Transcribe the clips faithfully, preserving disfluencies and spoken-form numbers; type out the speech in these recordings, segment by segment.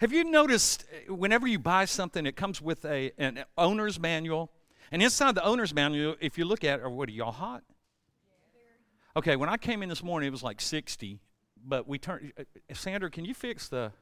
Have you noticed whenever you buy something, it comes with a an owner's manual? And inside the owner's manual, if you look at it, or what, are y'all hot? Okay, when I came in this morning, it was like sixty, but we turned, uh, Sandra, can you fix the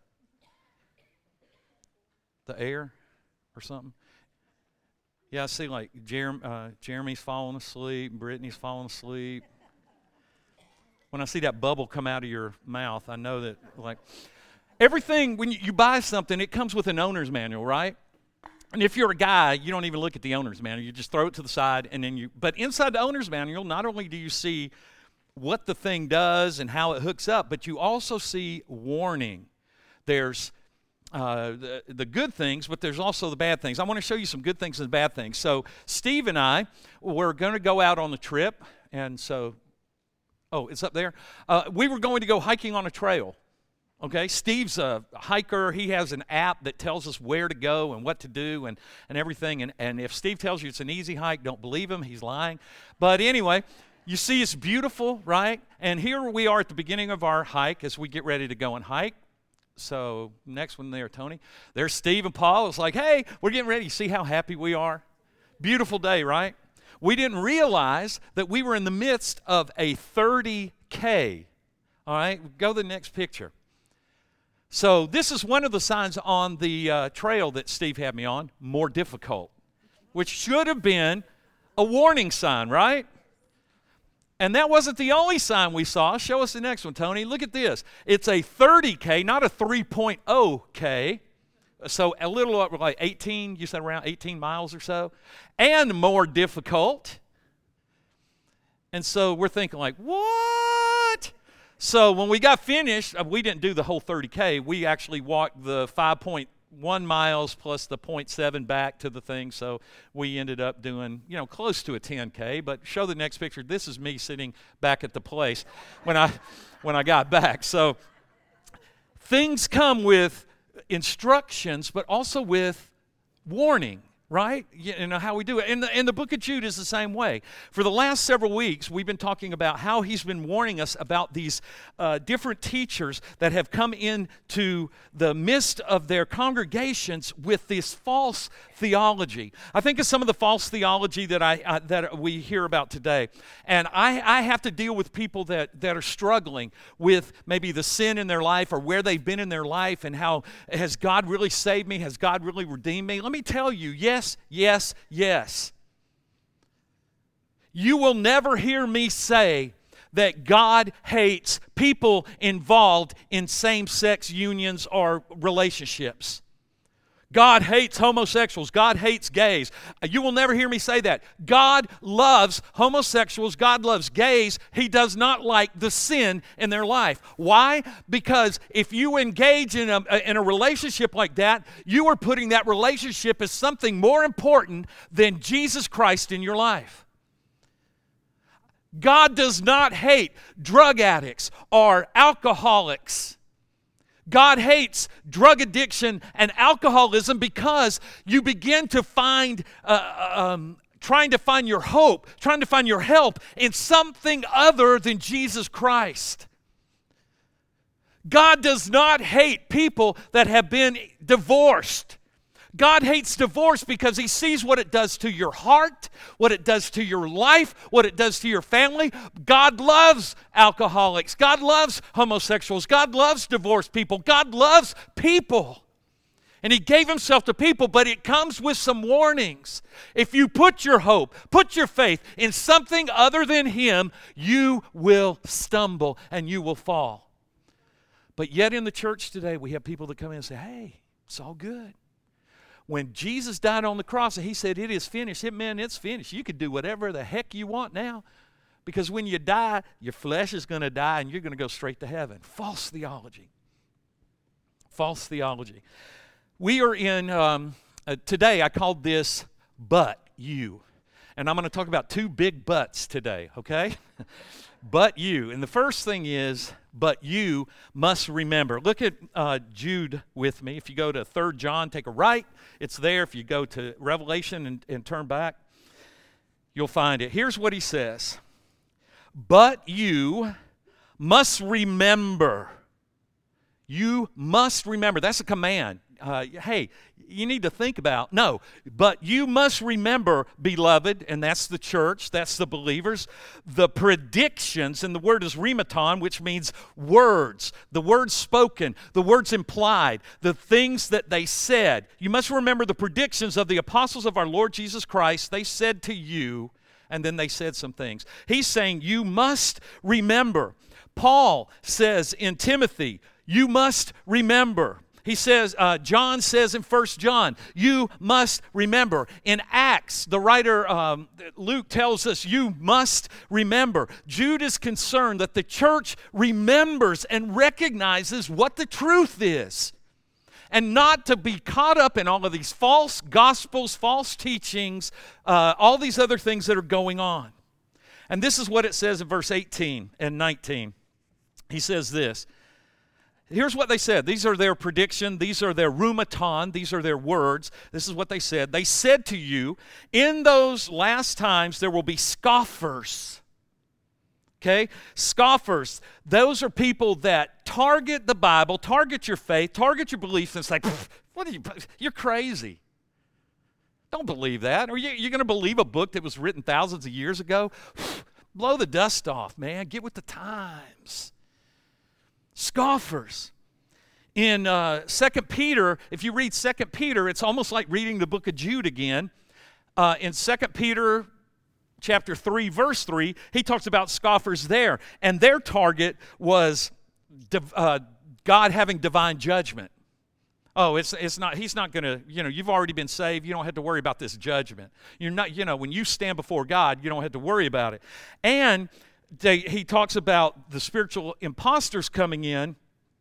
the air or something? Yeah, I see like Jerem, uh, Jeremy's falling asleep, Brittany's falling asleep. When I see that bubble come out of your mouth, I know that, like, everything, when you, you buy something, it comes with an owner's manual, right? And if you're a guy, you don't even look at the owner's manual. You just throw it to the side, and then you, but inside the owner's manual, not only do you see what the thing does and how it hooks up, but you also see warning. There's uh, the, the good things, but there's also the bad things. I want to show you some good things and bad things. So Steve and I, we're going to go out on the trip, and so, oh, it's up there. Uh, we were going to go hiking on a trail. Okay, Steve's a hiker. He has an app that tells us where to go and what to do and, and everything. And, and if Steve tells you it's an easy hike, don't believe him. He's lying. But anyway, you see it's beautiful, right? And here we are at the beginning of our hike as we get ready to go and hike. So next one there, Tony. There's Steve and Paul. It's like, hey, we're getting ready. See how happy we are? Beautiful day, right? We didn't realize that we were in the midst of a thirty K. All right, go to the next picture. So this is one of the signs on the uh, trail that Steve had me on, more difficult, which should have been a warning sign, right? And that wasn't the only sign we saw. Show us the next one, Tony. Look at this. It's a thirty K, not a three point oh K. So a little over like eighteen, you said around eighteen miles or so, and more difficult. And so we're thinking like, what? So when we got finished, we didn't do the whole thirty K. We actually walked the five point one miles plus the zero point seven back to the thing. So we ended up doing, you know, close to a ten K. But show the next picture. This is me sitting back at the place when I when I got back. So things come with instructions, but also with warning. Right? You know how we do it. And the, and the book of Jude is the same way. For the last several weeks, we've been talking about how he's been warning us about these uh, different teachers that have come into the midst of their congregations with this false theology. I think of some of the false theology that I uh, that we hear about today. And I, I have to deal with people that, that are struggling with maybe the sin in their life or where they've been in their life and how, has God really saved me? Has God really redeemed me? Let me tell you, yes, Yes, yes, yes. You will never hear me say that God hates people involved in same-sex unions or relationships. God hates homosexuals. God hates gays. You will never hear me say that. God loves homosexuals. God loves gays. He does not like the sin in their life. Why? Because if you engage in a, in a relationship like that, you are putting that relationship as something more important than Jesus Christ in your life. God does not hate drug addicts or alcoholics. God hates drug addiction and alcoholism because you begin to find, uh, um, trying to find your hope, trying to find your help in something other than Jesus Christ. God does not hate people that have been divorced. God hates divorce because he sees what it does to your heart, what it does to your life, what it does to your family. God loves alcoholics. God loves homosexuals. God loves divorced people. God loves people. And he gave himself to people, but it comes with some warnings. If you put your hope, put your faith in something other than him, you will stumble and you will fall. But yet in the church today, we have people that come in and say, hey, it's all good. When Jesus died on the cross and he said, it is finished, it meant it's finished. You can do whatever the heck you want now. Because when you die, your flesh is going to die and you're going to go straight to heaven. False theology. False theology. We are in, um, uh, today I called this But You. And I'm going to talk about two big buts today, okay? But you. And the first thing is, but you must remember. Look at uh, Jude with me. If you go to Third John, take a right. It's there. If you go to Revelation and, and turn back, you'll find it. Here's what he says. But you must remember. You must remember. That's a command. Uh, hey, you need to think about. No, but you must remember, beloved, and that's the church, that's the believers, the predictions, and the word is rhematon, which means words, the words spoken, the words implied, the things that they said. You must remember the predictions of the apostles of our Lord Jesus Christ. They said to you, and then they said some things. He's saying you must remember. Paul says in Timothy, you must remember. He says, uh, John says in First John, you must remember. In Acts, the writer um, Luke tells us, you must remember. Jude is concerned that the church remembers and recognizes what the truth is, and not to be caught up in all of these false gospels, false teachings, uh, all these other things that are going on. And this is what it says in verse eighteen and nineteen. He says this. Here's what they said. These are their prediction. These are their rhematon. These are their words. This is what they said. They said to you, in those last times there will be scoffers. Okay? Scoffers. Those are people that target the Bible, target your faith, target your beliefs, and say, what are you, you're crazy. Don't believe that. Or you, you're going to believe a book that was written thousands of years ago? Blow the dust off, man. Get with the times. Scoffers. In uh, Second Peter, if you read Second Peter, it's almost like reading the book of Jude again. Uh, in Second Peter chapter three, verse three, he talks about scoffers there. And their target was div- uh, God having divine judgment. Oh, it's it's not, he's not going to, you know, you've already been saved. You don't have to worry about this judgment. You're not, you know, when you stand before God, you don't have to worry about it. And They, he talks about the spiritual imposters coming in,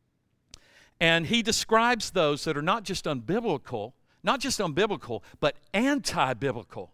and he describes those that are not just unbiblical, not just unbiblical, but anti-biblical.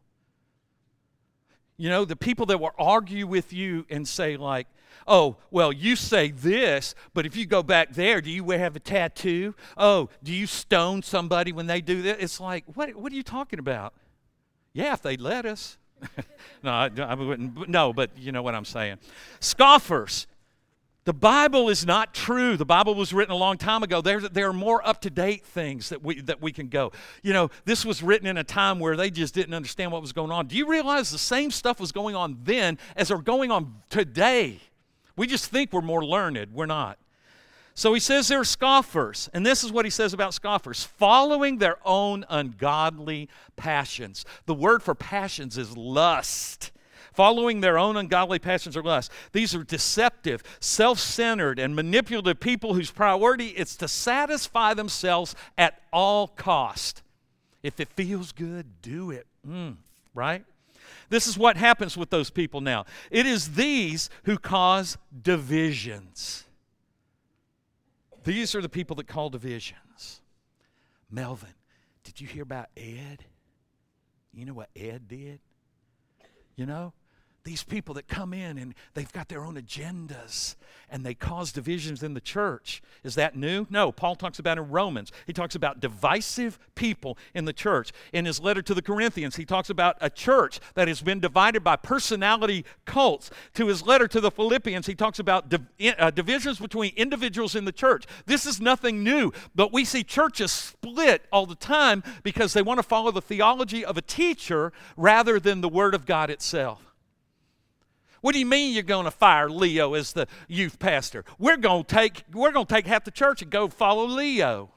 You know, the people that will argue with you and say like, oh, well, you say this, but if you go back there, do you have a tattoo? Oh, do you stone somebody when they do that? It's like, what, what are you talking about? Yeah, if they'd let us. no, I, I wouldn't. No, but you know what I'm saying. Scoffers. The Bible is not true. The Bible was written a long time ago. There, there are more up-to-date things that we that we can go. You know, this was written in a time where they just didn't understand what was going on. Do you realize the same stuff was going on then as are going on today? We just think we're more learned. We're not. So he says they're scoffers, and this is what he says about scoffers: following their own ungodly passions. The word for passions is lust. Following their own ungodly passions or lust. These are deceptive, self-centered, and manipulative people whose priority is to satisfy themselves at all cost. If it feels good, do it. Mm, right? This is what happens with those people now. It is these who cause divisions. These are the people that call divisions. Melvin, did you hear about Ed? You know what Ed did? You know? These people that come in and they've got their own agendas and they cause divisions in the church. Is that new? No. Paul talks about in Romans. He talks about divisive people in the church. In his letter to the Corinthians, he talks about a church that has been divided by personality cults. To his letter to the Philippians, he talks about div- uh, divisions between individuals in the church. This is nothing new, but we see churches split all the time because they want to follow the theology of a teacher rather than the Word of God itself. What do you mean you're going to fire Leo as the youth pastor? We're going to take we're going to take half the church and go follow Leo.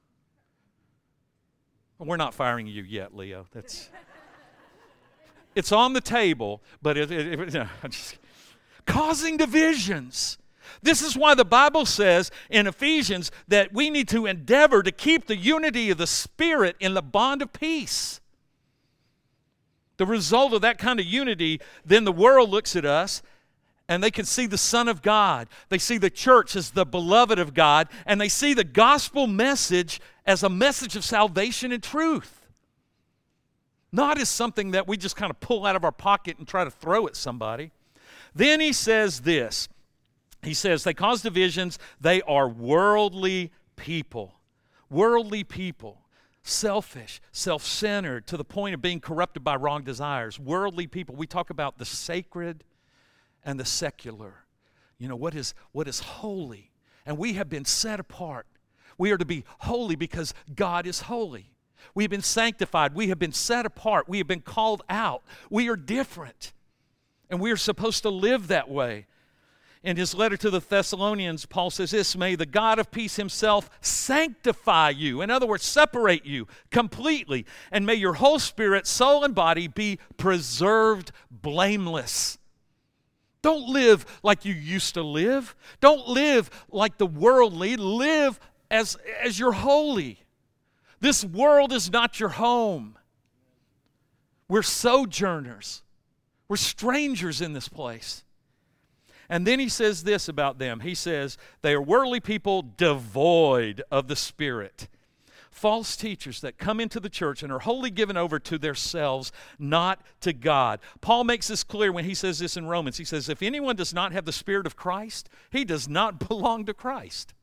We're not firing you yet, Leo. That's it's on the table, but it, it, it, no, just, causing divisions. This is why the Bible says in Ephesians that we need to endeavor to keep the unity of the Spirit in the bond of peace. The result of that kind of unity, then the world looks at us and they can see the Son of God. They see the church as the beloved of God, and they see the gospel message as a message of salvation and truth. Not as something that we just kind of pull out of our pocket and try to throw at somebody. Then he says this. He says they cause divisions. They are worldly people. Worldly people. Selfish, self-centered, to the point of being corrupted by wrong desires. Worldly people. We talk about the sacred and the secular. You know, what is what is holy. And we have been set apart We are to be holy because God is holy. We have been sanctified. We have been set apart. We have been called out. We are different. And we are supposed to live that way. In his letter to the Thessalonians, Paul says this, may the God of peace himself sanctify you. In other words, separate you completely. And may your whole spirit, soul, and body be preserved blameless. Don't live like you used to live. Don't live like the worldly. Live as, as you're holy. This world is not your home. We're sojourners. We're strangers in this place. And then he says this about them. He says, they are worldly people devoid of the Spirit. False teachers that come into the church and are wholly given over to themselves, not to God. Paul makes this clear when he says this in Romans. He says, if anyone does not have the Spirit of Christ, he does not belong to Christ.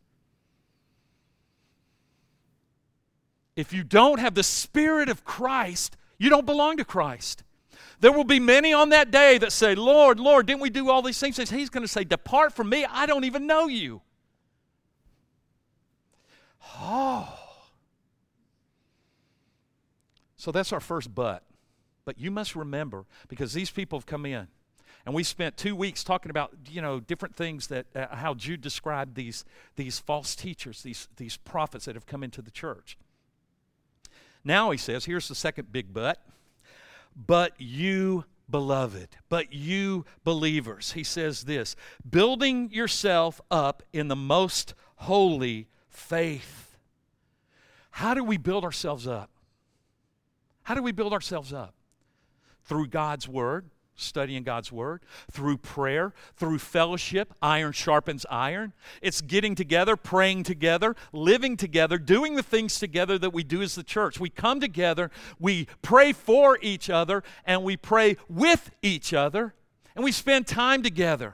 If you don't have the Spirit of Christ, you don't belong to Christ. There will be many on that day that say, Lord, Lord, didn't we do all these things? He's going to say, depart from me, I don't even know you. Oh. So that's our first but. But you must remember, because these people have come in, and we spent two weeks talking about, you know, different things that, uh, how Jude described these, these false teachers, these, these prophets that have come into the church. Now he says, here's the second big but. But you, beloved, but you believers, he says this, building yourself up in the most holy faith. How do we build ourselves up? How do we build ourselves up? Through God's Word, studying God's Word, through prayer, through fellowship, iron sharpens iron. It's getting together, praying together, living together, doing the things together that we do as the church. We come together, we pray for each other, and we pray with each other, and we spend time together.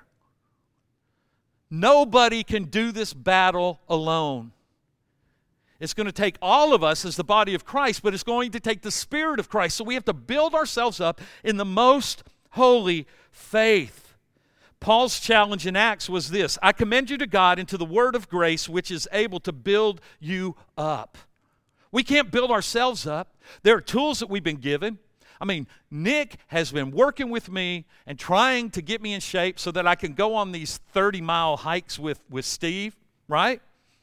Nobody can do this battle alone. It's going to take all of us as the body of Christ, but it's going to take the Spirit of Christ. So we have to build ourselves up in the most holy faith. Paul's challenge in Acts was this: I commend you to God and to the word of grace, which is able to build you up. We can't build ourselves up. There are tools that we've been given. I mean, Nick has been working with me and trying to get me in shape so that I can go on these thirty-mile hikes with, with Steve, right?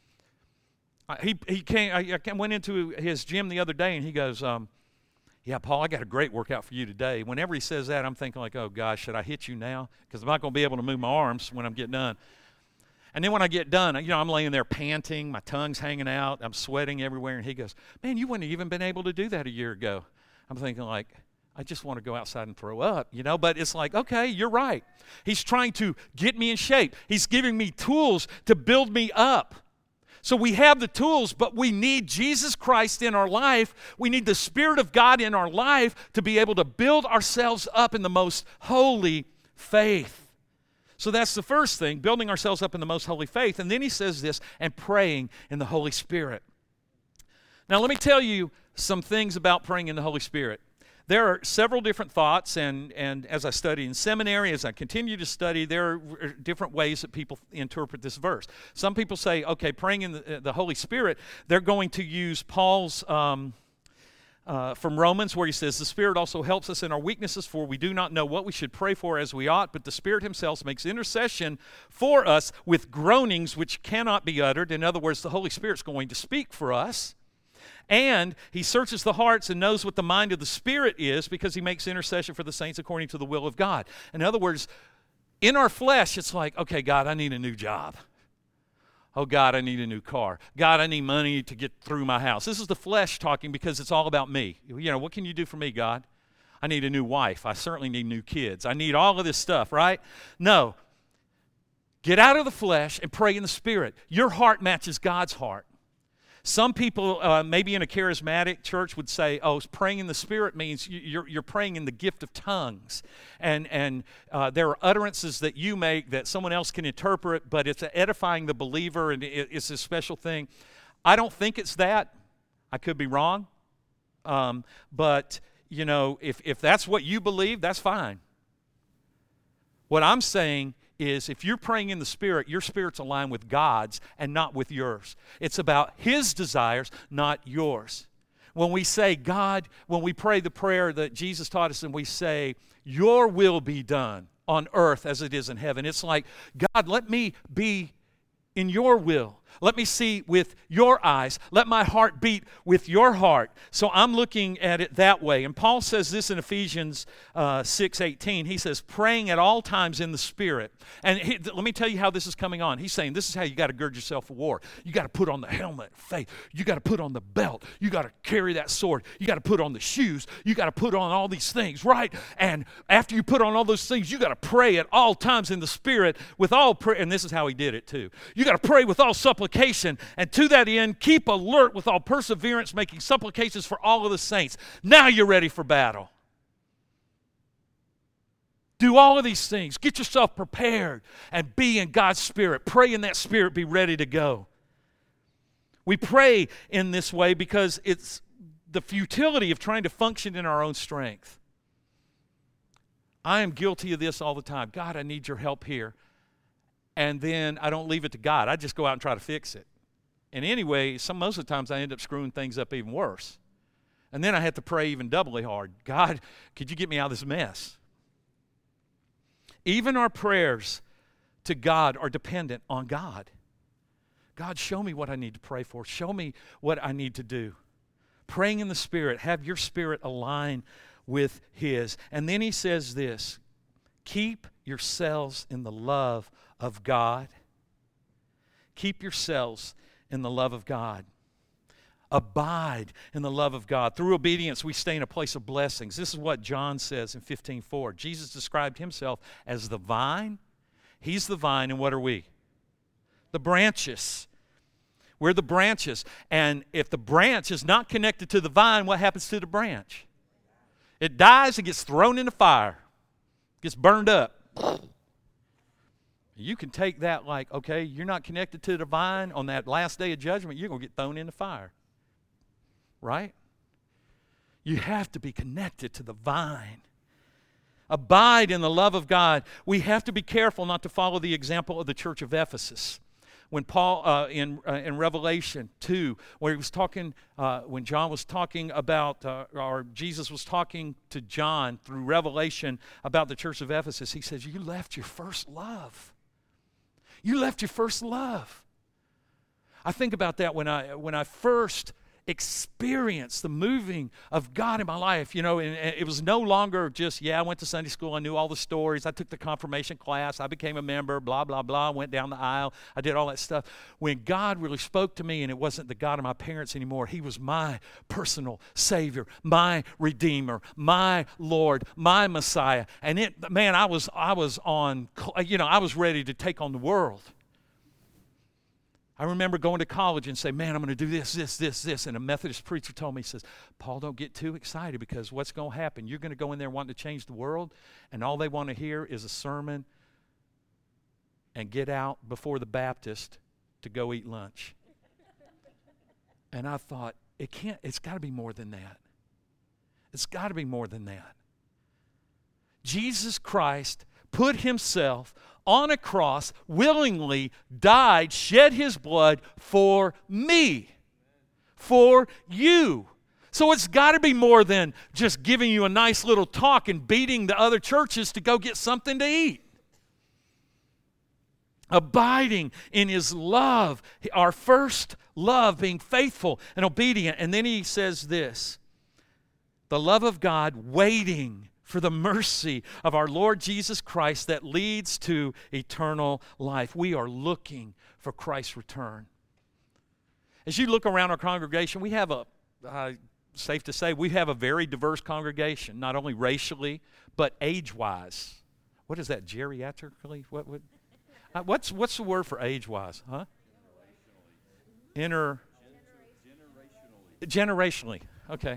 He he came. I, I went into his gym the other day, and he goes, um, yeah, Paul, I got a great workout for you today. Whenever he says that, I'm thinking like, oh, gosh, should I hit you now? Because I'm not going to be able to move my arms when I'm getting done. And then when I get done, you know, I'm laying there panting, my tongue's hanging out, I'm sweating everywhere, and he goes, man, you wouldn't have even been able to do that a year ago. I'm thinking like, I just want to go outside and throw up, you know, but it's like, okay, you're right. He's trying to get me in shape. He's giving me tools to build me up. So we have the tools, but we need Jesus Christ in our life. We need the Spirit of God in our life to be able to build ourselves up in the most holy faith. So that's the first thing, building ourselves up in the most holy faith. And then he says this, and praying in the Holy Spirit. Now let me tell you some things about praying in the Holy Spirit. There are several different thoughts, and, and as I study in seminary, as I continue to study, there are different ways that people interpret this verse. Some people say, okay, praying in the, the Holy Spirit, they're going to use Paul's, um, uh, from Romans, where he says, the Spirit also helps us in our weaknesses, for we do not know what we should pray for as we ought, but the Spirit himself makes intercession for us with groanings which cannot be uttered. In other words, the Holy Spirit's going to speak for us. And he searches the hearts and knows what the mind of the Spirit is, because he makes intercession for the saints according to the will of God. In other words, in our flesh, it's like, okay, God, I need a new job. Oh, God, I need a new car. God, I need money to get through my house. This is the flesh talking, because it's all about me. You know, what can you do for me, God? I need a new wife. I certainly need new kids. I need all of this stuff, right? No. Get out of the flesh and pray in the Spirit. Your heart matches God's heart. Some people, uh, maybe in a charismatic church, would say, oh, praying in the Spirit means you're, you're praying in the gift of tongues. And, and uh, there are utterances that you make that someone else can interpret, but it's edifying the believer, and it, it's a special thing. I don't think it's that. I could be wrong. Um, but, you know, if, if that's what you believe, that's fine. What I'm saying is if you're praying in the Spirit, your spirit's aligned with God's and not with yours. It's about His desires, not yours. When we say, God, when we pray the prayer that Jesus taught us and we say, your will be done on earth as it is in heaven, it's like, God, let me be in your will. Let me see with your eyes. Let my heart beat with your heart. So I'm looking at it that way. And Paul says this in Ephesians uh, six eighteen. He says, praying at all times in the Spirit. And he, let me tell you how this is coming on. He's saying this is how you got to gird yourself for war. You got to put on the helmet of faith. You got to put on the belt. You got to carry that sword. You got to put on the shoes. You got to put on all these things, right? And after you put on all those things, you got to pray at all times in the Spirit with all prayer. And this is how he did it too. You got to pray with all supplication. And to that end, keep alert with all perseverance, making supplications for all of the saints. Now you're ready for battle. Do all of these things. Get yourself prepared and be in God's Spirit. Pray in that Spirit. Be ready to go. We pray in this way because it's the futility of trying to function in our own strength. I am guilty of this all the time. God, I need your help here. And then I don't leave it to God. I just go out and try to fix it. And anyway, some most of the times I end up screwing things up even worse. And then I have to pray even doubly hard. God, could you get me out of this mess? Even our prayers to God are dependent on God. God, show me what I need to pray for. Show me what I need to do. Praying in the Spirit, have your spirit align with His. And then he says this, keep yourselves in the love of God. Keep yourselves in the love of God. Abide in the love of God. Through obedience, we stay in a place of blessings. This is what John says in fifteen four. Jesus described Himself as the vine. He's the vine, and what are we? The branches. We're the branches. And if the branch is not connected to the vine, what happens to the branch? It dies and gets thrown in the fire. Gets burned up. You can take that like, okay, you're not connected to the vine on that last day of judgment, you're going to get thrown in the fire. Right? You have to be connected to the vine. Abide in the love of God. We have to be careful not to follow the example of the church of Ephesus. When Paul, uh, in uh, in Revelation two, where he was talking, uh, when John was talking about, uh, or Jesus was talking to John through Revelation about the church of Ephesus, he says, you left your first love. You left your first love. I think about that when I when I first experienced the moving of God in my life. You know, and, and it was no longer just, yeah, I went to Sunday school, I knew all the stories, I took the confirmation class, I became a member, blah, blah, blah, went down the aisle, I did all that stuff. When God really spoke to me, and it wasn't the God of my parents anymore, He was my personal Savior, my Redeemer, my Lord, my Messiah. And it, man, I was, I was on, you know, I was ready to take on the world. I remember going to college and say, man, I'm going to do this, this, this, this. And a Methodist preacher told me, he says, Paul, don't get too excited, because what's going to happen? You're going to go in there wanting to change the world, and all they want to hear is a sermon and get out before the Baptist to go eat lunch. And I thought, it can't, it's got to be more than that. It's got to be more than that. Jesus Christ put Himself on a cross, willingly died, shed His blood for me, for you. So it's got to be more than just giving you a nice little talk and beating the other churches to go get something to eat. Abiding in His love, our first love, being faithful and obedient. And then he says this, the love of God waiting for the mercy of our Lord Jesus Christ that leads to eternal life. We are looking for Christ's return. As you look around our congregation, we have a, uh, safe to say, we have a very diverse congregation, not only racially, but age-wise. What is that, geriatrically? What, what, uh, what's, what's the word for age-wise? Huh? Inter... Generationally. Generationally. Okay.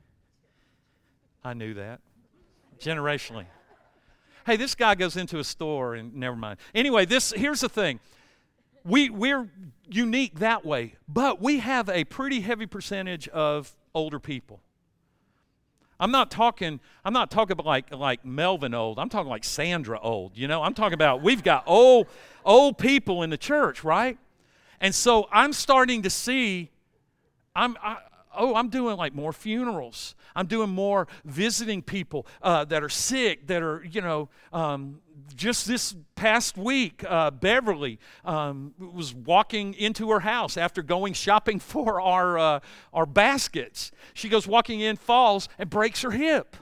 I knew that. Generationally. Hey, this guy goes into a store and never mind. Anyway, this here's the thing. We, we're unique that way, but we have a pretty heavy percentage of older people. I'm not talking, I'm not talking about like, like Melvin old. I'm talking like Sandra old, you know. I'm talking about we've got old, old people in the church, right? And so I'm starting to see, I'm, I, oh, I'm doing like more funerals. I'm doing more visiting people uh, that are sick, that are, you know, um, just this past week, uh, Beverly um, was walking into her house after going shopping for our uh, our baskets. She goes walking in, falls, and breaks her hip.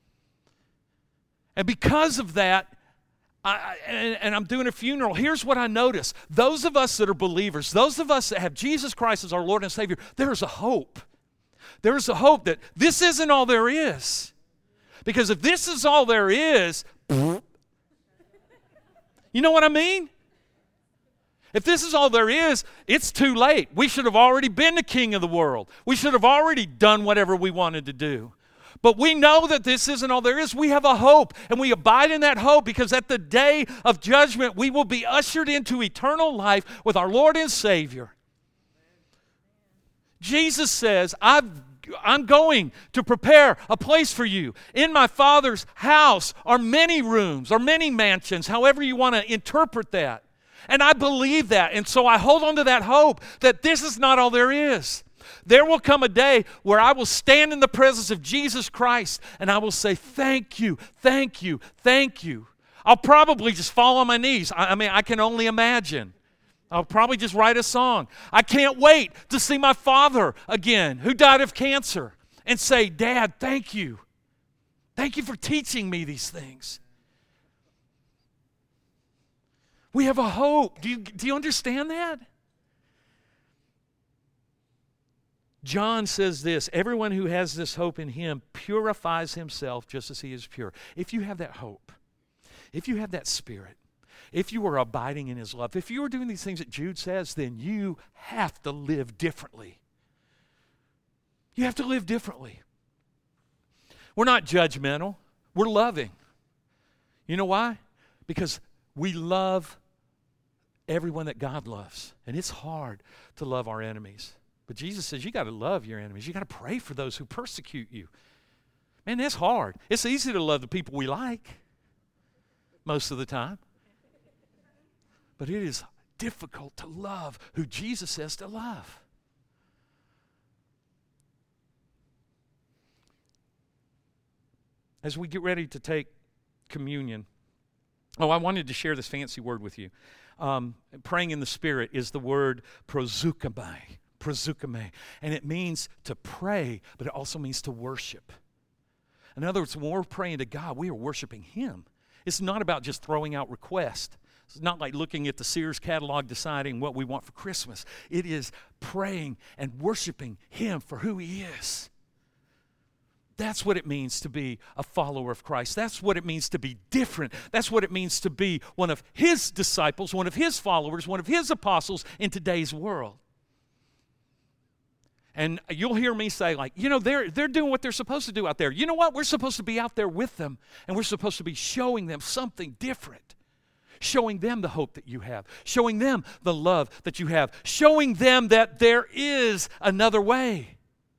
And because of that, I, and, and I'm doing a funeral, here's what I notice. Those of us that are believers, those of us that have Jesus Christ as our Lord and Savior, there's a hope. There's a hope that this isn't all there is. Because if this is all there is, you know what I mean? If this is all there is, it's too late. We should have already been the king of the world. We should have already done whatever we wanted to do. But we know that this isn't all there is. We have a hope, and we abide in that hope because at the day of judgment, we will be ushered into eternal life with our Lord and Savior. Jesus says, I've I'm going to prepare a place for you. In my Father's house are many rooms or many mansions, however you want to interpret that. And I believe that. And so I hold on to that hope that this is not all there is. There will come a day where I will stand in the presence of Jesus Christ and I will say, thank you, thank you, thank you. I'll probably just fall on my knees. I, I mean, I can only imagine. I'll probably just write a song. I can't wait to see my father again, who died of cancer, and say, Dad, thank you. Thank you for teaching me these things. We have a hope. Do you, do you understand that? John says this, everyone who has this hope in him purifies himself just as he is pure. If you have that hope, if you have that spirit, if you are abiding in his love, if you are doing these things that Jude says, then you have to live differently. You have to live differently. We're not judgmental. We're loving. You know why? Because we love everyone that God loves. And it's hard to love our enemies. But Jesus says you got to love your enemies. You got to pray for those who persecute you. Man, that's hard. It's easy to love the people we like most of the time. But it is difficult to love who Jesus says to love. As we get ready to take communion, oh, I wanted to share this fancy word with you. Um, praying in the Spirit is the word proseuchomai, proseuchomai, and it means to pray, but it also means to worship. In other words, when we're praying to God, we are worshiping Him. It's not about just throwing out requests. It's not like looking at the Sears catalog deciding what we want for Christmas. It is praying and worshiping Him for who He is. That's what it means to be a follower of Christ. That's what it means to be different. That's what it means to be one of His disciples, one of His followers, one of His apostles in today's world. And you'll hear me say, like, you know, they're, they're doing what they're supposed to do out there. You know what? We're supposed to be out there with them, and we're supposed to be showing them something different. Showing them the hope that you have. Showing them the love that you have. Showing them that there is another way.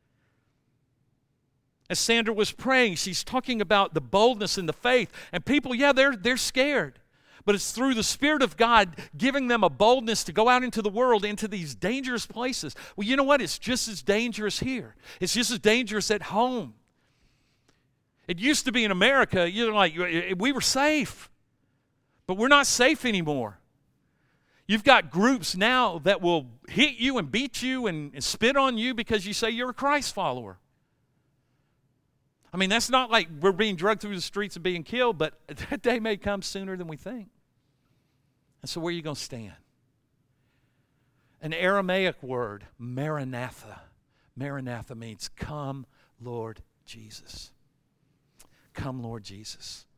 As Sandra was praying, she's talking about the boldness in the faith. And people, yeah, they're, they're scared. But it's through the Spirit of God giving them a boldness to go out into the world, into these dangerous places. Well, you know what? It's just as dangerous here. It's just as dangerous at home. It used to be in America, you know, like we were safe. But we're not safe anymore. You've got groups now that will hit you and beat you and, and spit on you because you say you're a Christ follower. I mean, that's not like we're being dragged through the streets and being killed, but that day may come sooner than we think. And so where are you going to stand? An Aramaic word, Maranatha. Maranatha means, come, Lord Jesus. Come, Lord Jesus.